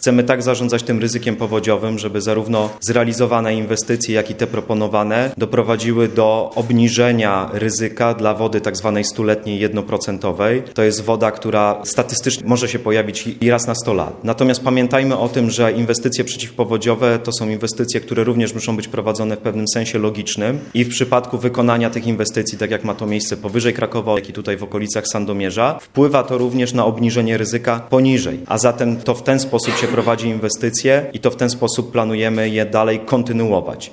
Chcemy tak zarządzać tym ryzykiem powodziowym, żeby zarówno zrealizowane inwestycje, jak i te proponowane doprowadziły do obniżenia ryzyka dla wody tak zwanej 100-letniej 1%. To jest woda, która statystycznie może się pojawić i raz na 100 lat. Natomiast pamiętajmy o tym, że inwestycje przeciwpowodziowe to są inwestycje, które również muszą być prowadzone w pewnym sensie logicznym i w przypadku wykonania tych inwestycji, tak jak ma to miejsce powyżej Krakowa, jak i tutaj w okolicach Sandomierza, wpływa to również na obniżenie ryzyka poniżej. A zatem to w ten sposób się prowadzi inwestycje i to w ten sposób planujemy je dalej kontynuować.